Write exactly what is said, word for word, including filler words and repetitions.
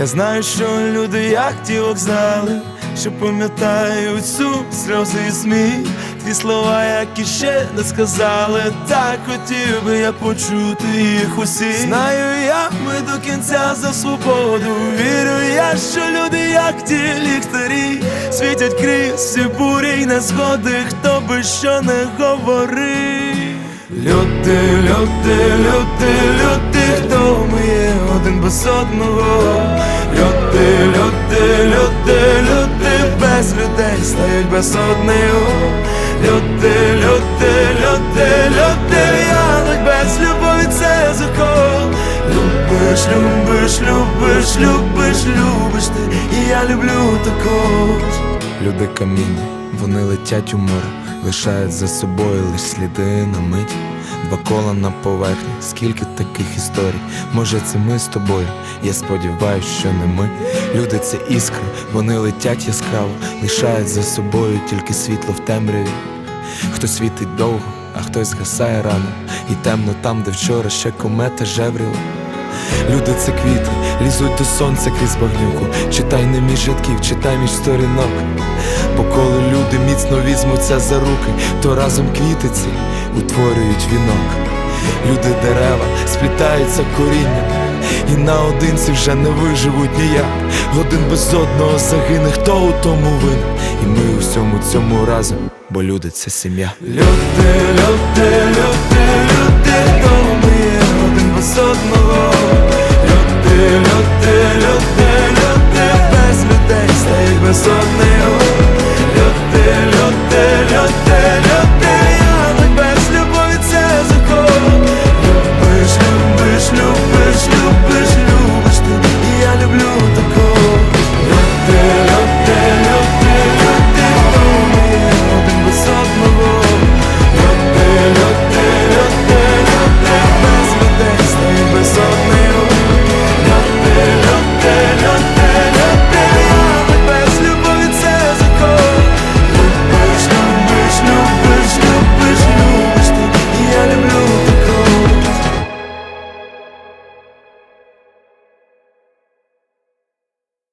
Я знаю, що люди як ті вокзали, що пам'ятають сум, сльози і сміх. Ті слова, які ще не сказали, так хотів би я почути їх усі. Знаю я, ми до кінця за свободу. Вірю я, що люди як ті ліхтарі світять крізь всі бурі й незгоди, хто би що не говорив. Люди, люди, люди, люди, хто ми є один без одного. Люди, люди, люди, люди, без людей стають без одного. Люди, люди, люди, люди, янок без любові це закон. Любиш, любиш, любиш, любиш, любиш ти, і я люблю також. Люди каміння, вони летять у море, лишають за собою лиш сліди на мить. Два кола на поверхні, скільки таких історій. Може це ми з тобою, я сподіваюсь, що не ми. Люди це іскри, вони летять яскраво, лишають за собою тільки світло в темряві. Хтось світить довго, а хтось згасає рано, і темно там, де вчора ще комета жевріла. Люди це квіти, лізуть до сонця крізь багнюку. Читай не між рядків, читай між сторінок. Бо коли люди міцно візьмуться за руки, то разом квіти ці утворюють вінок. Люди дерева сплітаються корінням, і наодинці вже не виживуть ніяк. Один без одного загине, хто у тому винен. І ми у всьому цьому разом, бо люди це сім'я. Люди, люди, люди, люди, хто ми є один без одного. Люди, люди, люди, люди, без людей стають без одного.